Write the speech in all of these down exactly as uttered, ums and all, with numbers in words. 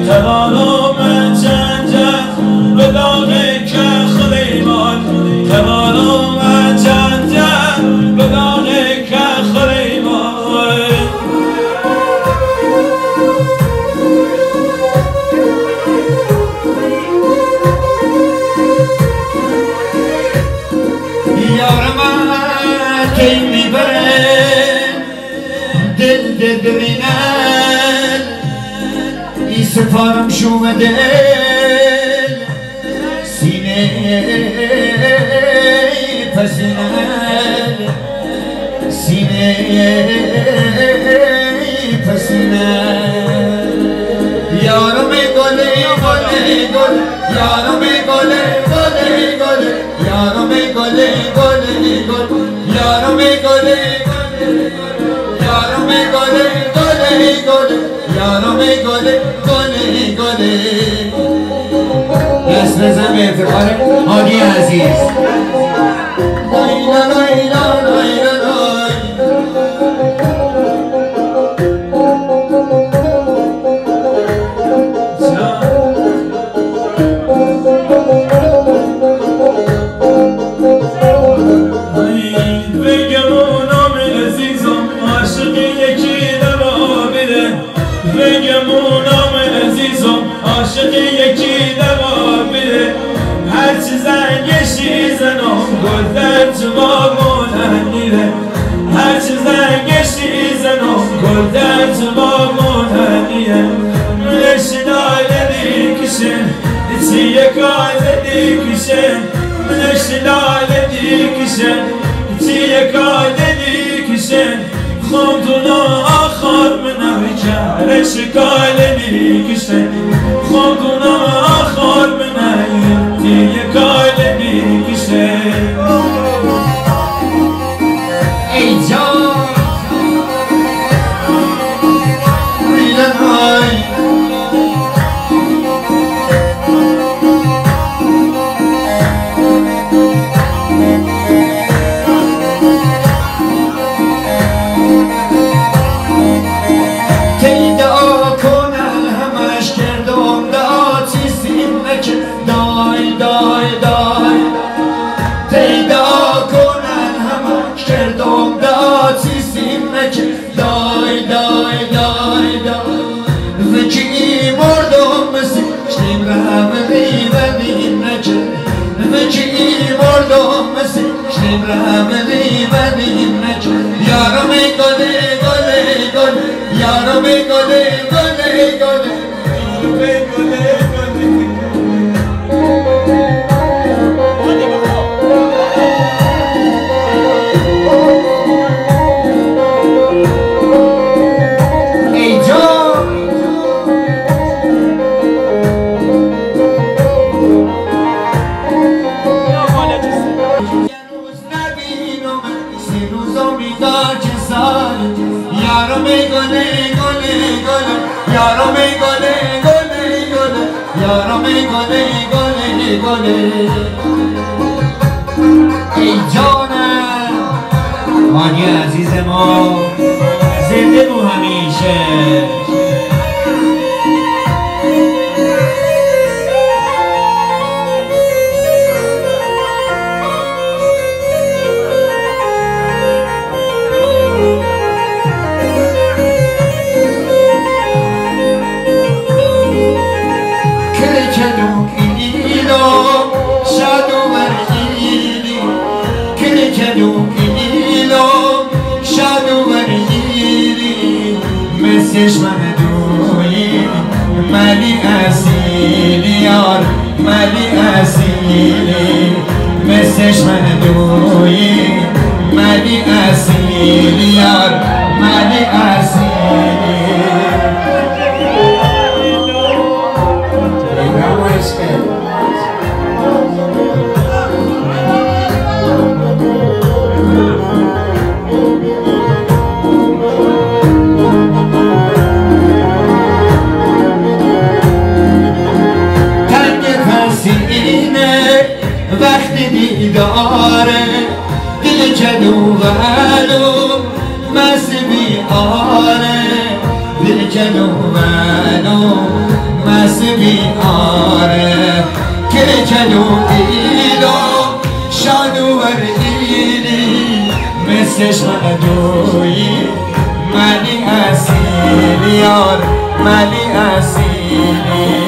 ترانو من چنجد به داغ که خلیمان ترانو من چنجد به داغ که خلیمان یار من کی میبره دل دل ببینن ای سپارم شو دل سینه پسینن سینه پسینن یارم گله گله گل یارم گله گله گل یارم گله گله گل یارم گله یارم گله گله گل یارم گله گله گله دست بزن به افتخار هادی عزیز لایلا لایلا لایلا لای بگمونم عزیزم عاشق یکی دوا بده هرچی زنگشی زنم گل در جوابون نیره هرچی زنگشی زنم گل در جوابون نیره منش لاله دیکشن چی یکال دیکشن منش لاله دیکشن چی یکال دیکشن خودنا آخر منو کرد شکالنی کشن خودنا آخر منو دیگه کالنی کشن ای جان ریلن های دای دای دای پیدا کنن همه کردم داتی سیمک دای دای دای دای وکی مردم مسیشتیم رحم ریبنیم نکن وکی مردم مسیشتیم رحم ریبنیم نکن یارم گله گله گله یارم گله گله گله یارم گله یارم گله گله گله یارم گله گله گله یارم گله گله گله ای جانم هادی عزیز ما زنده بو همیشه چشمن دویی ملی اصیلی یار ملی اصیلی مثل چشمن دویی ملی اصیلی یار ملی اصیلی وقتی دیداره دل کدو ولو مست بیاره دل کدو ولو عشق دویی ملی اصیلی یار ملی اصیلی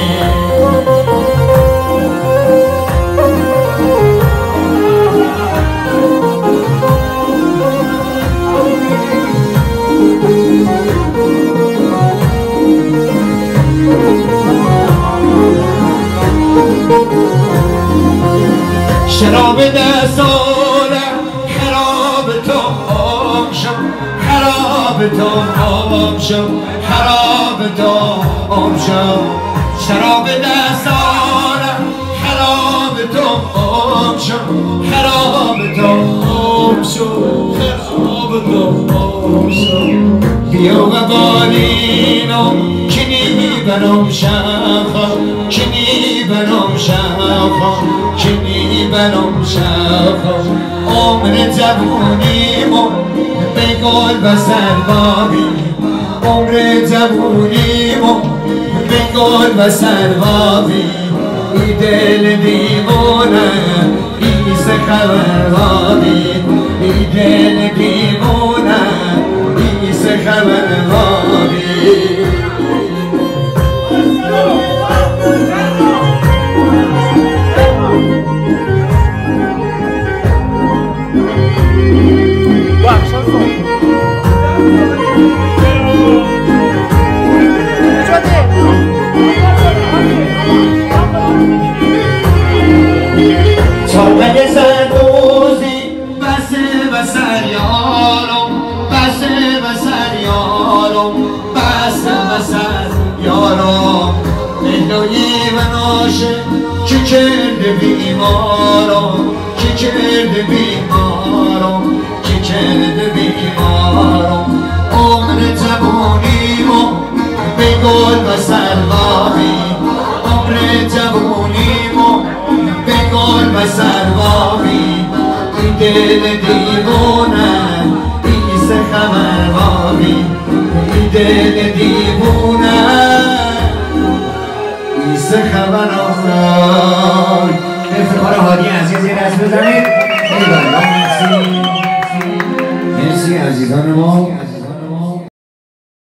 شراب دستانه خراب تو آم شم خراب تو آم شم خراب تو آم شم شراب دستانه خراب تو آم شم خراب تو آم شم خراب تو آم شم بیا و بالینم کنی برام شخم کنی برام شخم کنی برام شخم عمر جوونیمو به گل و سربابی عمر جوونیمو به گل و سربابی ای دل دیوانه ای سخبربابی ای دل دیوانه ای سخبربابی چاقه سردوزی بسه بسر یارم بسه بسر یارم بسه بسر یارم لیلایی و ناشه که کرده بیمارم که کرده بیمارم که کرده بیمارم عمر جوونیمو به گل و سربابی عمر جوونیمو به گل و سربابی این دل دیوانه این سخبربابی این دل دیوانه این سخبربابی افتخار هادی عزیز یه دست بزنید. مرسی مرسی عزیزان ما.